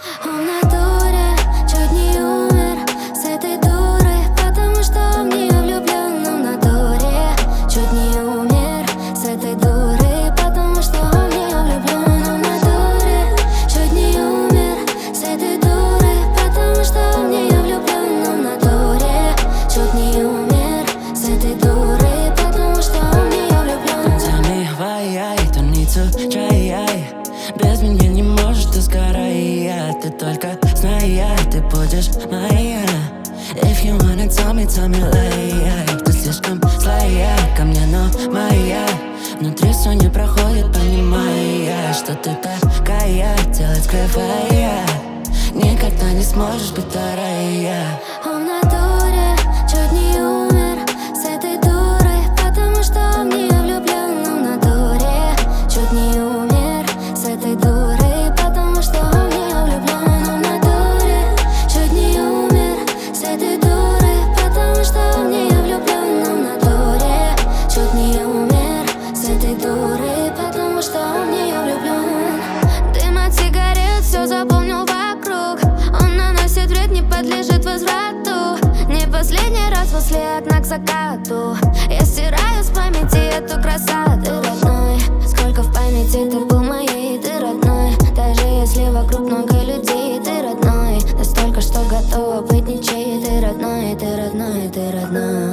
Он в натуре чуть не умер с этой дурой, потому что в нее влюблен. Он в натуре чуть не умер с этой дурой, потому что он в нее влюблен. Он в натуре чуть не умер с этой дурой, потому что он в нее влюблен. Он в натуре чуть не умер с этой дурой, потому что он в нее влюблен. Tell me why I don't need to try. Без меня не можешь ты сгорая. Ты только знай, ты будешь моя. If you wanna tell me lie. Ты слишком злая ко мне, но моя. Внутри все не проходит, понимая, что ты такая, делать скрывая. Никогда не сможешь быть вторая. Он в натуре чуть не умер с этой дурой, потому что он в нее влюблен. Он в натуре чуть не умер с этой дурой, потому что он в нее влюблен. Он в натуре чуть не умер с этой дурой, потому что он в нее влюблен. Он в натуре чуть не умер с этой дурой, потому что он в нее влюблен. Дым от сигарет все заполнил вокруг. Он наносит вред, не подлежит возврату. Не последний раз после окна к закату я стираю с памяти эту красоту. Ты родной, сколько в памяти ты был моей. Ты родной, даже если вокруг много людей. Ты родной, настолько, что готова быть ничьей. Ты родной, ты родной, ты родной.